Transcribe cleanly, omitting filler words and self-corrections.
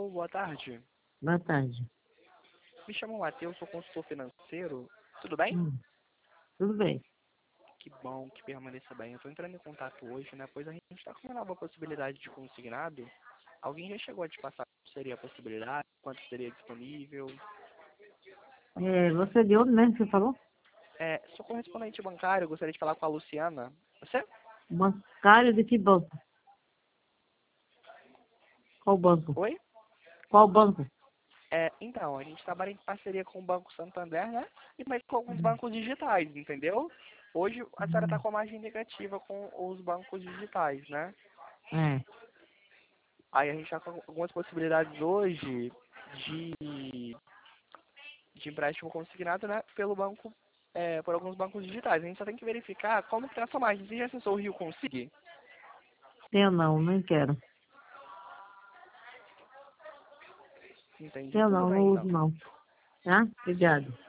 Alô, boa tarde. Boa tarde. Me chamo Matheus, sou consultor financeiro. Tudo bem? Tudo bem. Que bom que permaneça bem. Eu estou entrando em contato hoje, né? Pois a gente está com uma nova possibilidade de consignado. Alguém já chegou a te passar qual seria a possibilidade? Quanto seria disponível? Você de onde mesmo que você falou? Sou correspondente bancário, gostaria de falar com a Luciana. Você? Bancário de que banco? Qual banco? Oi? Qual banco? Então, a gente trabalha em parceria com o Banco Santander, né? E mais com alguns bancos digitais, entendeu? Hoje a senhora está com a margem negativa com os bancos digitais, né? É. Aí a gente está com algumas possibilidades hoje de empréstimo consignado, né? Pelo banco, por alguns bancos digitais. A gente só tem que verificar como que tá a sua margem. Você já acessou o Rio Consig? Eu não, nem quero. Entendi. Eu Tudo não bem, uso então. não. Tá? Obrigado.